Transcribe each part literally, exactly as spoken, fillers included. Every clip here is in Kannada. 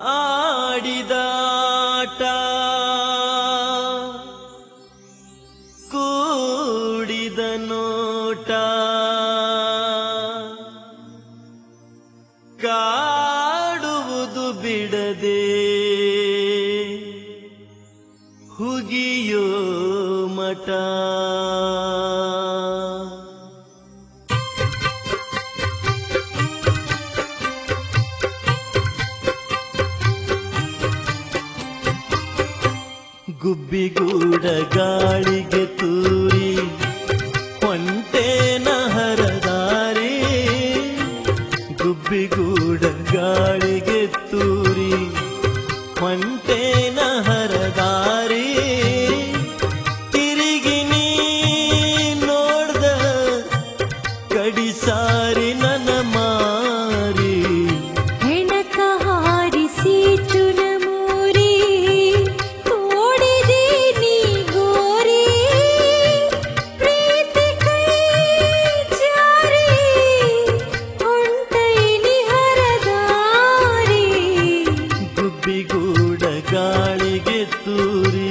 ಆಡಿದಾಟ ಕೂಡಿದ ನೋಟ ಕಾಡುವುದು ಬಿಡದೆ ಹುಗಿಯೋ ಮಠ ಗುಬ್ಬಿಗೂಡ ಗಾಳಿಗೆ ತೂರಿ ಹೊಂಟೇನ ಹರದಾರಿ ಗುಬ್ಬಿಗೂಡ ಗಾಳಿಗೆ ತೂರಿ ಹೊಂಟೇನ ಹರದಾರಿ ತಿರುಗಿ ನೀ ನೋಡ್ದ ಕಡಿಸಾರಿ ನನ್ನ ಮಾರಿ ಹೆಣಕ ಹಾರಿಸಿ ಚುನಮೂರಿ ತೋಡಿದೆ ನೀ ಗೋರಿ ಪ್ರೀತಿ ಕೈ ಜಾರಿ ಹೊಂಟೈನಿ ಹರದಾರಿ ಗುಬ್ಬಿಗೂಡ ಗಾಳಿಗೆ ತೂರಿ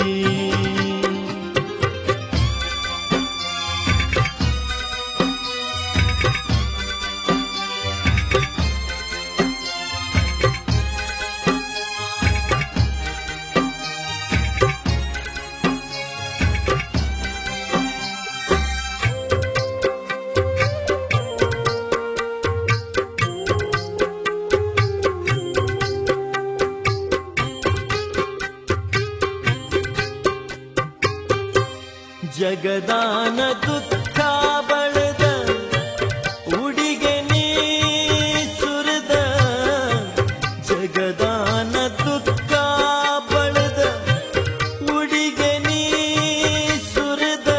ಜಗದಾನ ದುಃಖ ಬಳದ ಉಡಿಗೆ ನೀ ಸುರಿದ ಜಗದಾನ ದುಃಖ ಬಳದ ಉಡಿಗೆ ನೀ ಸುರಿದ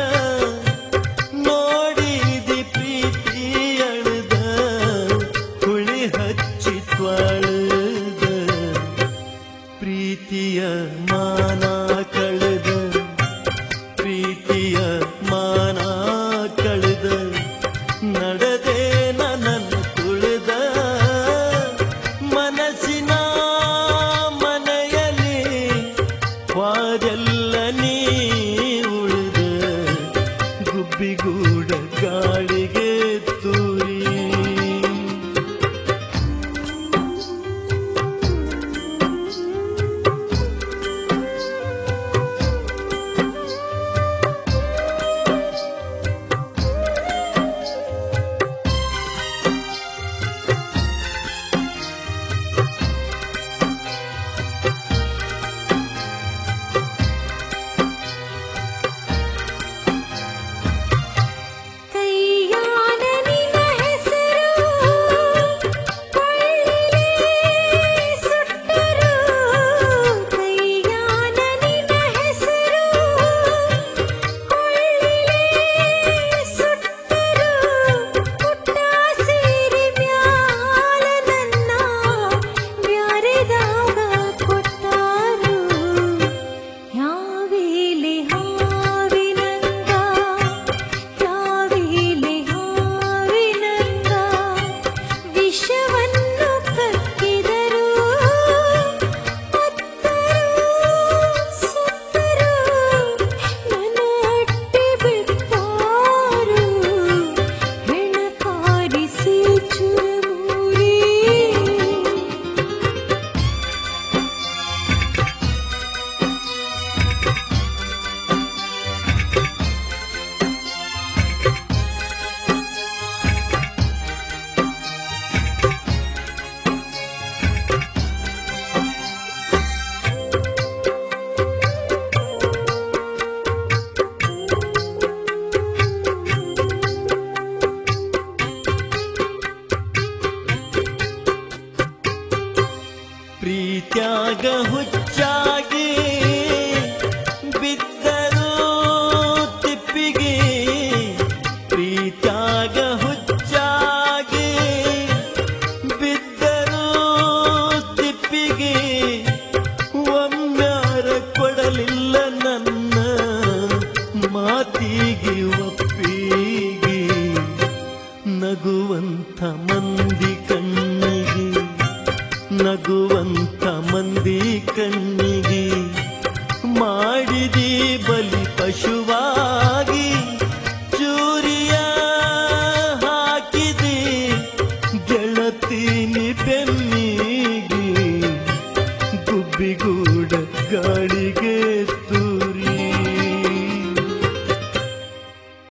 ನೋಡಿದಿ ಪ್ರೀತಿ ಅಳದ ಹುಳಿ ಹಚ್ಚಿ ತ್ವಳದ ಪ್ರೀತಿಯ ಮಾನ ಕಳೆದ ಪ್ರೀತಿಯ ಮಾನ ಕಳೆದ ನಡೆದೆ ನನ್ನ ತುಳಿದ ಮನಸ್ಸಿನ ಮನೆಯಲ್ಲಿ ವಾದೆಲ್ಲ ನೀ ಉಳಿದ ಗುಬ್ಬಿಗೂಡ ಗಾಳಿಗೆ ತೂರಿ ಕೈಯಾನ ನಿನ್ನ ಹೆಸರು ಕೊಳ್ಳಿಲೇ ಸುಟ್ಟರು ಕೈಯಾನ ನಿನ್ನ ಹೆಸರು ಕೊಳ್ಳಿಲೇ ಸುಟ್ಟರು ಪುಟ್ಟ ಸೀರೆ ಮ್ಯಾಲ ನನ್ನ ಬ್ಯಾರೆದಾಗ ಕೊಟ್ಟಾರು ಯಾವೇಲೆ ಹಾವಿನಂಗ ಯಾವೇಲೆ ಹಾವಿನಂಗ ವಿಷವನ್ನು ಕಕ್ಕಿದರು ಅತ್ತರು ಸುತ್ತರು ನನ್ನ ಅಟ್ಟಿ ಬಿಟ್ಟಾರು ಹೆಣಕಾರಿಸಿ ಚುರಮೂರಿ ಪ್ರೀತ್ಯಾಗ ಹುಚ್ಚಾಗಿ ಬಿದ್ದರು ತಿಪ್ಪಿಗೆ ಪ್ರೀತ್ಯಾಗ ಹುಚ್ಚಾಗಿ ಬಿದ್ದರು ತಿಪ್ಪಿಗೆ ಒಮ್ಮ್ಯಾರ ಕೊಡಲಿಲ್ಲ ನನ್ನ ಮಾತಿಗೆ ಒಪ್ಪಿಗೆ ನಗುವಂತ ಮಂದಿ ಕಣ್ಣಿಗೆ ನಗುವಂತ ಮಂದಿ ಕಣ್ಣಿಗೆ ಮಾಡಿದಿ ಬಲಿ ಪಶುವಾ